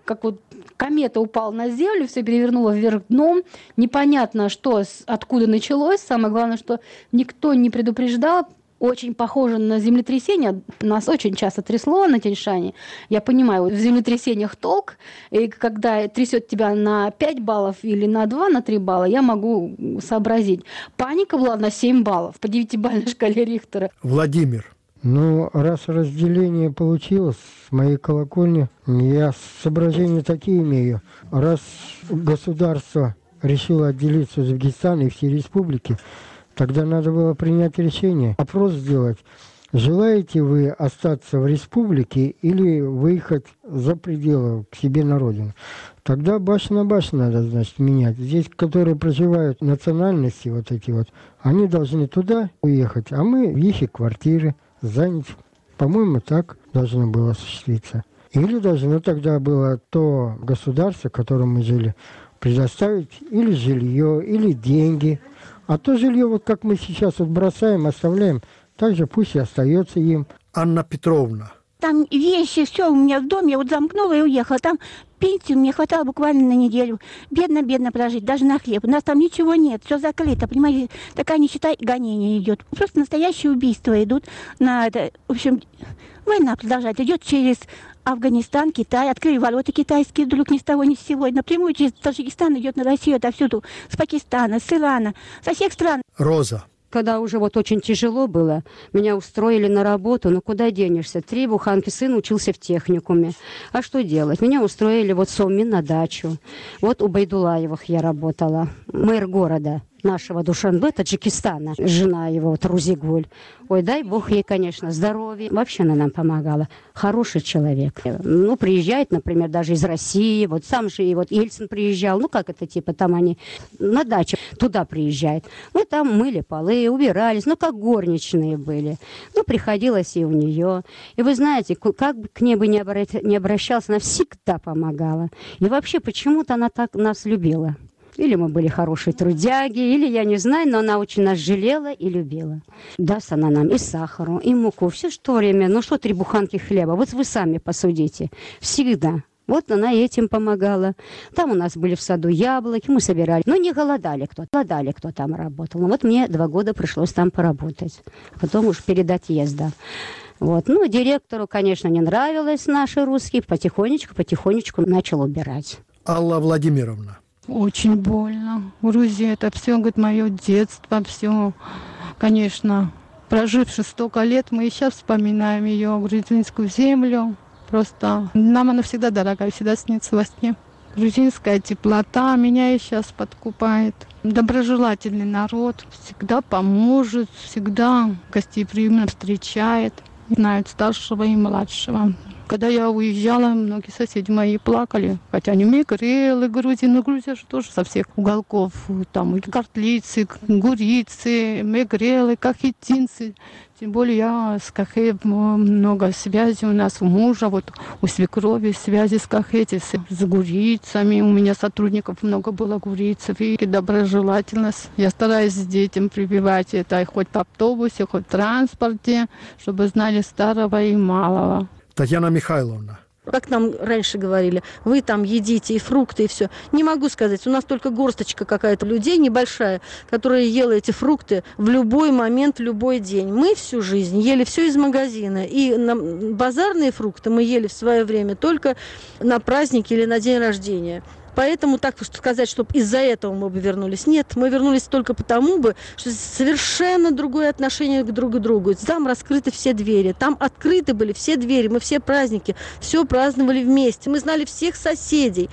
как вот комета упала на землю, все перевернуло вверх дном. Непонятно, что, откуда началось. Самое главное, что никто не предупреждал. Очень похоже на землетрясение. Нас очень часто трясло на Тянь-Шане. Я понимаю, в землетрясениях толк. И когда трясет тебя на 5 баллов или на 2, на 3 балла, я могу сообразить. Паника была на 7 баллов по 9-бальной шкале Рихтера. Владимир. Ну, раз разделение получилось с моей колокольни, я соображения такие имею. Раз государство решило отделиться от Узбекистана и все республики, тогда надо было принять решение, опрос сделать. Желаете вы остаться в республике или выехать за пределы к себе на родину? Тогда башня на башню надо, значит, менять. Здесь, которые проживают национальности вот эти вот, они должны туда уехать, а мы в их квартиры занять. По-моему, так должно было осуществиться. Или должно тогда было то государство, в котором мы жили, предоставить или жилье, или деньги. А то жилье, вот как мы сейчас вот бросаем, оставляем, так же пусть и остается им. Анна Петровна. Там вещи, все у меня в доме, я вот замкнула и уехала. Там пенсии мне хватало буквально на неделю. Бедно-бедно прожить, даже на хлеб. У нас там ничего нет, все закрыто, понимаете, такая нищета и гонение идет. Просто настоящие убийства идут на это. В общем, война продолжается, идет через Афганистан, Китай, открыли ворота китайские вдруг ни с того ни с сего. Напрямую через Таджикистан идет на Россию отовсюду, с Пакистана, с Ирана, со всех стран. Роза. Когда уже вот очень тяжело было, меня устроили на работу, ну куда денешься? 3 буханки, сын учился в техникуме. А что делать? Меня устроили вот в Сомин на дачу. Вот у Байдулаевых я работала, мэр города нашего Душанбе, Таджикистана, жена его, вот, Рузигуль. Ой, дай бог ей, конечно, здоровья. Вообще она нам помогала. Хороший человек. Ну, приезжает, например, даже из России. Вот сам же и вот Ельцин приезжал. Ну, как это, типа, там они на даче туда приезжают. Ну, там мыли полы, убирались. Ну, как горничные были. Ну, приходилось и у нее. И вы знаете, как бы к ней бы не обращался, она всегда помогала. И вообще, почему-то она так нас любила. Или мы были хорошие трудяги, или я не знаю, но она очень нас жалела и любила. Даст она нам и сахару, и муку, все что время, ну что 3 буханки хлеба, вот вы сами посудите, всегда. Вот она этим помогала. Там у нас были в саду яблоки, мы собирали. Но не голодали кто там работал. Но вот мне 2 года пришлось там поработать. Потом уж перед отъездом. Вот. Ну, директору, конечно, не нравилось наши русские. Потихонечку начал убирать. Алла Владимировна. Очень больно. Грузия, это все, говорит, мое детство, все. Конечно, проживши столько лет, мы и сейчас вспоминаем ее, грузинскую землю. Просто нам она всегда дорогая, всегда снится во сне. Грузинская теплота меня и сейчас подкупает. Доброжелательный народ, всегда поможет, всегда гостеприимно встречает. Знают старшего и младшего. Когда я уезжала, многие соседи мои плакали. Хотя они мигрелы, грузины. Грузия же тоже со всех уголков. Там и картлицы, гурицы, мигрелы, кахетинцы. Тем более я с Кахе много связей у нас, у мужа, вот у свекрови связи с Кахете, с гурицами. У меня сотрудников много было гурицев. И доброжелательность. Я стараюсь детям прививать это хоть в автобусе, хоть в транспорте, чтобы знали старого и малого. Татьяна Михайловна. Как нам раньше говорили, вы там едите и фрукты, и все. Не могу сказать, у нас только горсточка какая-то людей небольшая, которая ела эти фрукты в любой момент, в любой день. Мы всю жизнь ели все из магазина. И базарные фрукты мы ели в свое время только на праздники или на день рождения. Поэтому так сказать, чтобы из-за этого мы бы вернулись. Нет, мы вернулись только потому, что совершенно другое отношение друг к другу. Там раскрыты все двери, там открыты были все двери, мы все праздники, все праздновали вместе. Мы знали всех соседей,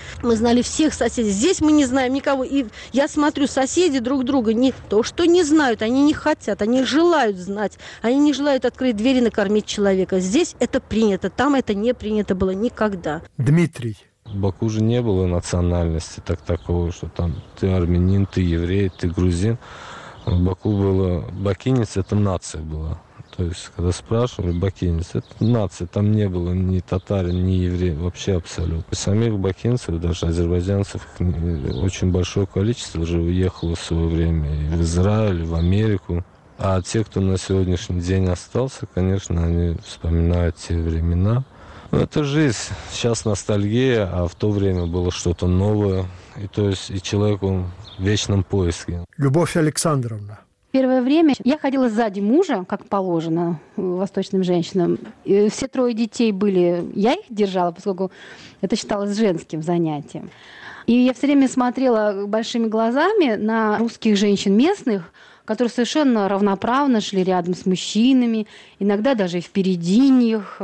Здесь мы не знаем никого. И я смотрю, соседи друг друга не то, что не знают, они не хотят, они желают знать. Они не желают открыть двери и накормить человека. Здесь это принято, там это не принято было никогда. Дмитрий. В Баку же не было национальности такого, что там ты армянин, ты еврей, ты грузин. В Баку было... Бакинец — это нация была. То есть, когда спрашивали, бакинец — это нация. Там не было ни татарин, ни еврей, вообще абсолютно. Самих бакинцев, даже азербайджанцев, очень большое количество уже уехало в свое время и в Израиль, и в Америку. А те, кто на сегодняшний день остался, конечно, они вспоминают те времена. Это жизнь. Сейчас ностальгия, а в то время было что-то новое. И то есть и человек он в вечном поиске. Любовь Александровна. Первое время я ходила сзади мужа, как положено восточным женщинам. И все 3 детей были... Я их держала, поскольку это считалось женским занятием. И я все время смотрела большими глазами на русских женщин местных, которые совершенно равноправно шли рядом с мужчинами, иногда даже впереди них,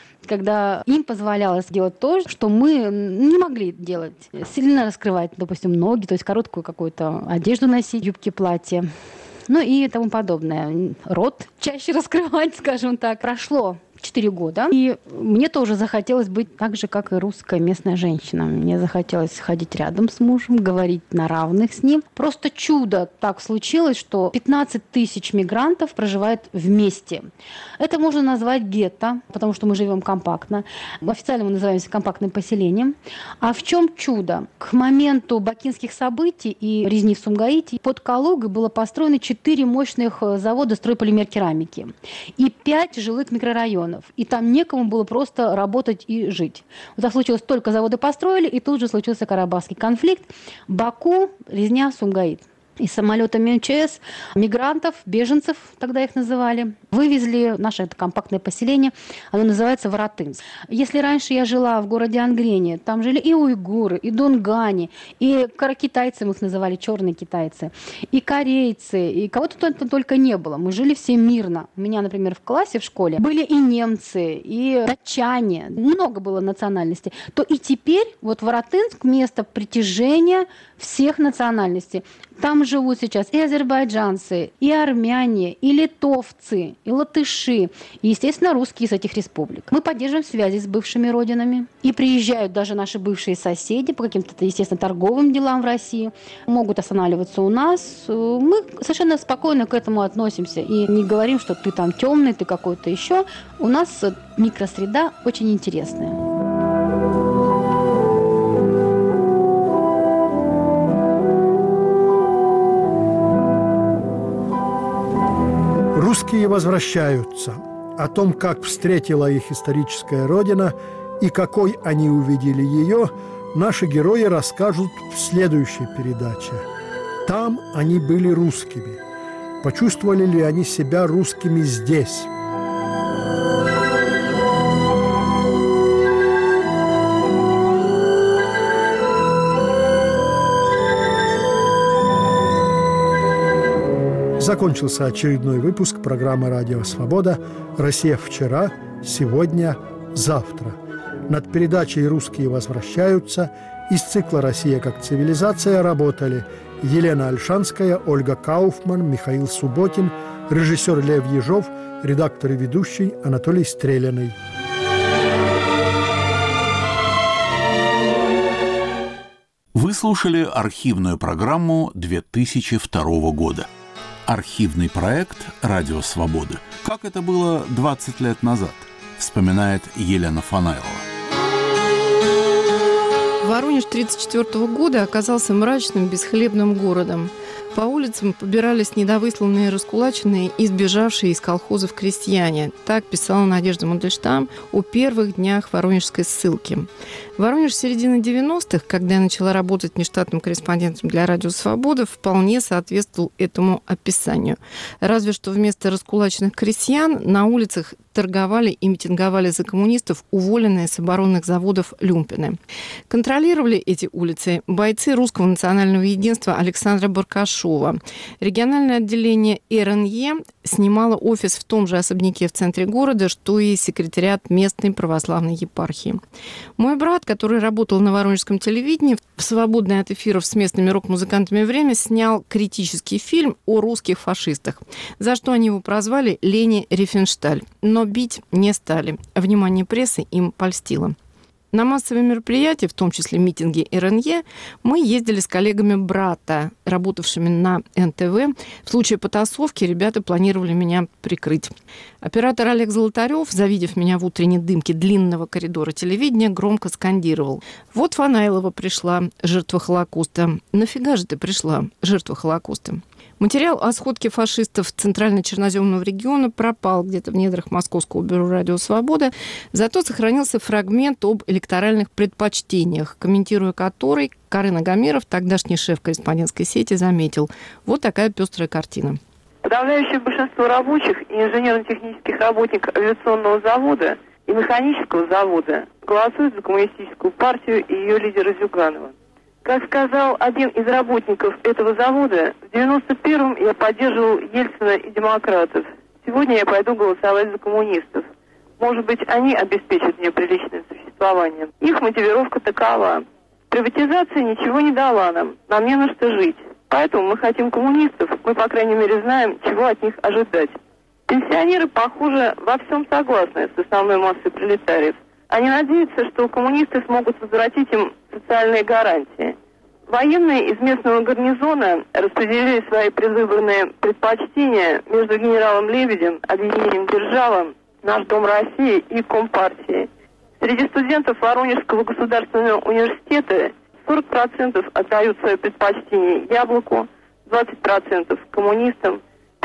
когда им позволялось делать то, что мы не могли делать. Сильно раскрывать, допустим, ноги, то есть короткую какую-то одежду носить, юбки, платья. Ну и тому подобное. Рот чаще раскрывать, скажем так. Прошло 4 года, и мне тоже захотелось быть так же, как и русская местная женщина. Мне захотелось ходить рядом с мужем, говорить на равных с ним. Просто чудо так случилось, что 15 тысяч мигрантов проживает вместе. Это можно назвать гетто, потому что мы живем компактно. Официально мы называемся компактным поселением. А в чем чудо? К моменту бакинских событий и резни в Сумгаите под Калугой было построено 4 мощных завода стройполимер-керамики и 5 жилых микрорайонов. И там некому было просто работать и жить. Вот так случилось, только заводы построили, и тут же случился Карабахский конфликт. Баку, резня, Сумгаит. И самолетами МЧС мигрантов, беженцев, тогда их называли, вывезли в наше это компактное поселение. Оно называется Воротынск. Если раньше я жила в городе Ангрене, там жили и уйгуры, и дунгане, и каракитайцы, мы их называли, черные китайцы, и корейцы, и кого-то только не было. Мы жили все мирно. У меня, например, в классе в школе были и немцы, и датчане, много было национальностей. То и теперь вот Воротынск место притяжения всех национальностей. Там живут сейчас и азербайджанцы, и армяне, и литовцы, и латыши, и, естественно, русские из этих республик. Мы поддерживаем связи с бывшими родинами. И приезжают даже наши бывшие соседи по каким-то, естественно, торговым делам в Россию. Могут останавливаться у нас. Мы совершенно спокойно к этому относимся. И не говорим, что ты там темный, ты какой-то еще. У нас микросреда очень интересная. Русские возвращаются. О том, как встретила их историческая родина и какой они увидели ее, наши герои расскажут в следующей передаче. Там они были русскими. Почувствовали ли они себя русскими здесь? Закончился очередной выпуск программы «Радио Свобода» «Россия вчера, сегодня, завтра». Над передачей «Русские возвращаются» из цикла «Россия как цивилизация» работали Елена Ольшанская, Ольга Кауфман, Михаил Субботин, режиссер Лев Ежов, редактор и ведущий Анатолий Стреляный. Вы слушали архивную программу 2002 года. Архивный проект «Радио Свобода». Как это было 20 лет назад, вспоминает Елена Фанайлова. Воронеж 1934 года оказался мрачным, бесхлебным городом. По улицам побирались недовысланные, раскулаченные и сбежавшие из колхозов крестьяне. Так писала Надежда Мандельштам о первых днях воронежской ссылки. Воронеж середины 90-х, когда я начала работать нештатным корреспондентом для «Радио Свобода», вполне соответствовал этому описанию. Разве что вместо раскулаченных крестьян на улицах торговали и митинговали за коммунистов уволенные с оборонных заводов люмпины. Контролировали эти улицы бойцы Русского национального единства Александра Баркашова. Региональное отделение РНЕ снимало офис в том же особняке в центре города, что и секретариат местной православной епархии. Мой брат, который работал на воронежском телевидении, в свободное от эфиров с местными рок-музыкантами время снял критический фильм о русских фашистах, за что они его прозвали «Лени Рифеншталь». Но бить не стали. Внимание прессы им польстило. На массовые мероприятия, в том числе митинги РНЕ, мы ездили с коллегами брата, работавшими на НТВ. В случае потасовки ребята планировали меня прикрыть. Оператор Олег Золотарев, завидев меня в утренней дымке длинного коридора телевидения, громко скандировал: «Вот Фанайлова пришла, жертва Холокоста. Нафига же ты пришла, жертва Холокоста?» Материал о сходке фашистов Центрально-Черноземного региона пропал где-то в недрах Московского бюро «Радио Свобода», зато сохранился фрагмент об электоральных предпочтениях, комментируя который Карен Агамиров, тогдашний шеф корреспондентской сети, заметил: вот такая пестрая картина. Подавляющее большинство рабочих и инженерно-технических работников авиационного завода и механического завода голосуют за коммунистическую партию и ее лидера Зюганова. Как сказал один из работников этого завода, в 91-м я поддерживал Ельцина и демократов. Сегодня я пойду голосовать за коммунистов. Может быть, они обеспечат мне приличное существование. Их мотивировка такова. Приватизация ничего не дала нам не на что жить. Поэтому мы хотим коммунистов, мы, по крайней мере, знаем, чего от них ожидать. Пенсионеры, похоже, во всем согласны с основной массой пролетариев. Они надеются, что коммунисты смогут возвратить им социальные гарантии. Военные из местного гарнизона распределили свои предвыборные предпочтения между генералом Лебедем, объединением «Держава», «Наш Дом России» и Компартией. Среди студентов Воронежского государственного университета 40% отдают свое предпочтение «Яблоку», 20% коммунистам,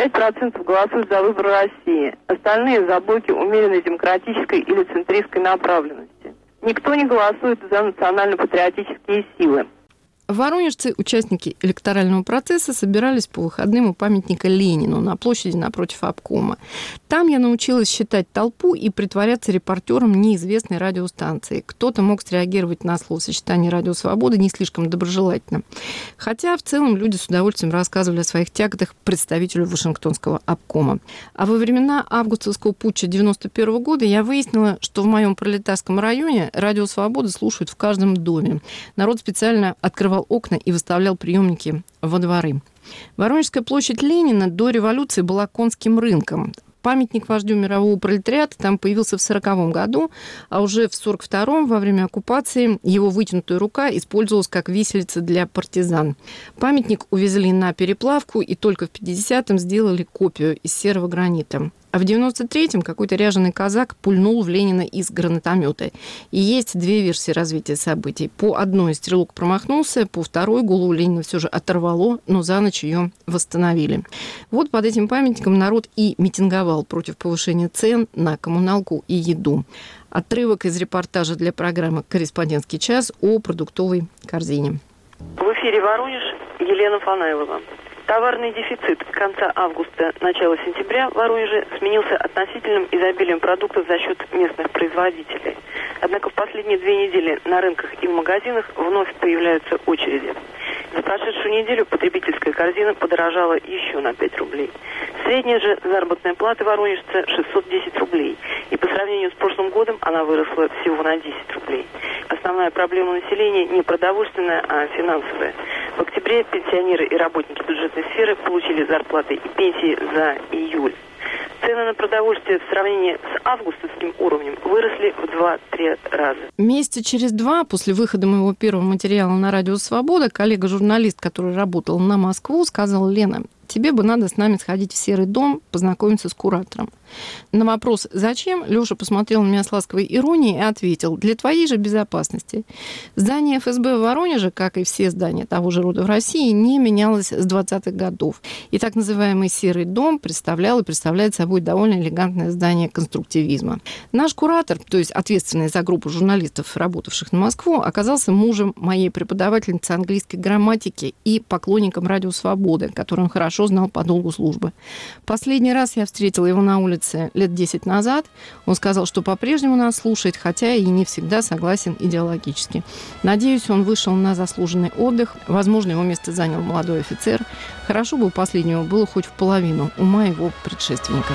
5% голосуют за выбор России, остальные за блоки умеренной демократической или центристской направленности. Никто не голосует за национально-патриотические силы. Воронежцы, участники электорального процесса, собирались по выходным у памятника Ленину на площади напротив обкома. Там я научилась считать толпу и притворяться репортером неизвестной радиостанции. Кто-то мог среагировать на словосочетание «Радио Свобода» не слишком доброжелательно. Хотя в целом люди с удовольствием рассказывали о своих тяготах представителю Вашингтонского обкома. А во времена августовского путча 1991 года я выяснила, что в моем пролетарском районе «Радио Свобода» слушают в каждом доме. Народ специально открывал окна и выставлял приемники во дворы. Воронежская площадь Ленина до революции была конским рынком. Памятник вождю мирового пролетариата там появился в 1940 году, а уже в 1942 во время оккупации его вытянутая рука использовалась как виселица для партизан. Памятник увезли на переплавку и только в 1950-м сделали копию из серого гранита. А в 1993-м какой-то ряженый казак пульнул в Ленина из гранатомета. И есть две версии развития событий. По одной стрелок промахнулся, по второй голову Ленина все же оторвало, но за ночь ее восстановили. Вот под этим памятником народ и митинговал против повышения цен на коммуналку и еду. Отрывок из репортажа для программы «Корреспондентский час» о продуктовой корзине. В эфире «Воронеж», Елена Фанайлова. Товарный дефицит конца августа, начала сентября в Воронеже сменился относительным изобилием продуктов за счет местных производителей. Однако в последние 2 недели на рынках и в магазинах вновь появляются очереди. За прошедшую неделю потребительская корзина подорожала еще на 5 рублей. Средняя же заработная плата воронежца 610 рублей. И по сравнению с прошлым годом она выросла всего на 10 рублей. Основная проблема населения не продовольственная, а финансовая. В октябре пенсионеры и работники бюджетной сферы получили зарплаты и пенсии за июль. Цены на продовольствие в сравнении с августовским уровнем выросли в 2-3 раза. Месяца через 2 после выхода моего первого материала на «Радио Свобода» коллега-журналист, который работал на Москву, сказал: «Лена, тебе бы надо с нами сходить в Серый дом, познакомиться с куратором». На вопрос «Зачем?» Лёша посмотрел на меня с ласковой иронией и ответил: «Для твоей же безопасности». Здание ФСБ в Воронеже, как и все здания того же рода в России, не менялось с 20-х годов. И так называемый Серый дом представлял и представляет собой довольно элегантное здание конструктивизма. Наш куратор, то есть ответственный за группу журналистов, работавших на Москву, оказался мужем моей преподавательницы английской грамматики и поклонником «Радио Свободы», который он хорошо знал по долгу службы. Последний раз я встретила его на улице лет 10 назад. Он сказал, что по-прежнему нас слушает, хотя и не всегда согласен идеологически. Надеюсь, он вышел на заслуженный отдых. Возможно, его место занял молодой офицер. Хорошо бы у последнего было хоть в половину ума его предшественника.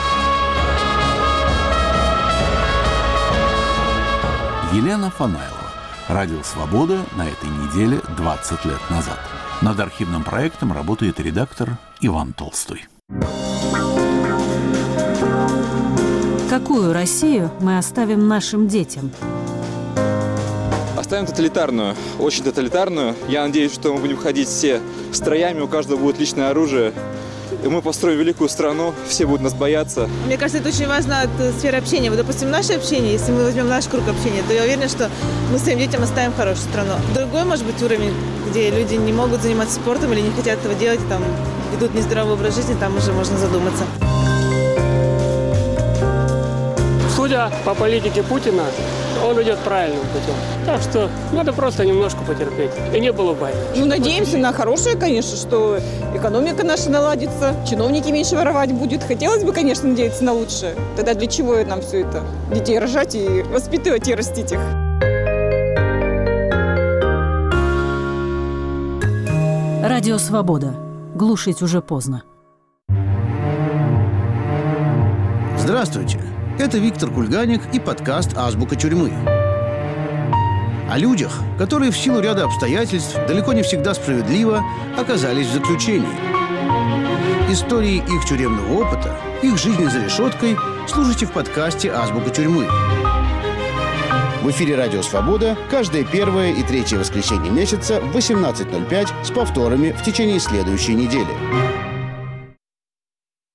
Елена Фанайлова. «Радио Свобода» на этой неделе 20 лет назад. Над архивным проектом работает редактор Иван Толстой. Какую Россию мы оставим нашим детям? Оставим тоталитарную, очень тоталитарную. Я надеюсь, что мы будем ходить все строями, у каждого будет личное оружие. И мы построим великую страну, все будут нас бояться. Мне кажется, это очень важно от сферы общения. Вот, допустим, наше общение, если мы возьмем наш круг общения, то я уверена, что мы своим детям оставим хорошую страну. Другой, может быть, уровень, где люди не могут заниматься спортом или не хотят этого делать, там ведут нездоровый образ жизни, там уже можно задуматься. Судя по политике Путина, он идет правильным путем. Так что надо просто немножко потерпеть. И не было войны. Ну, надеемся на хорошее, конечно, что экономика наша наладится, чиновники меньше воровать будут. Хотелось бы, конечно, надеяться на лучшее. Тогда для чего нам все это? Детей рожать и воспитывать и растить их. Радио «Свобода». Глушить уже поздно. Здравствуйте. Это Виктор Кульганик и подкаст «Азбука тюрьмы». О людях, которые в силу ряда обстоятельств, далеко не всегда справедливо, оказались в заключении. Истории их тюремного опыта, их жизни за решеткой слушайте в подкасте «Азбука тюрьмы». В эфире «Радио Свобода» каждое первое и третье воскресенье месяца в 18:05 с повторами в течение следующей недели.